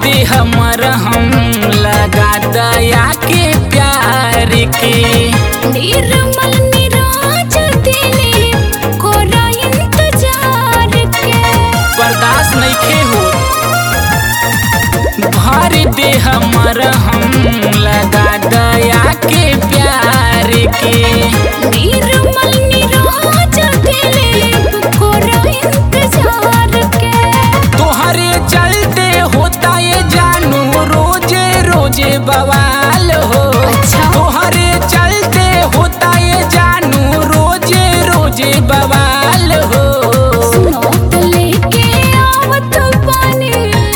दे हमर हम लगा दया के प्यार के निर्मल निराज दिले कोरा इंतजार के बर्दाश्त नइखे हो भर दे हमर हम लगा दया के प्यार के निर्मल निराज दिले कोरा इंतजार के तोहरे चलते होता ये जानू रोजे रोजे बवाल हो अच्छा। तोहरे चलते होता ये जानू रोजे रोजे बवाल हो सुनो तले के आवत पानी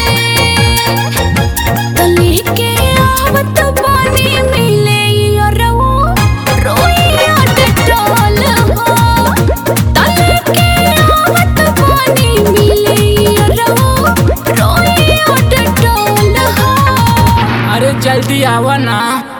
तले के आवत पानी मिले रो रोइया डटोल हो तले के आवत पानी मिले रो रोइया डटोल हो अरे जल्दी आवा ना।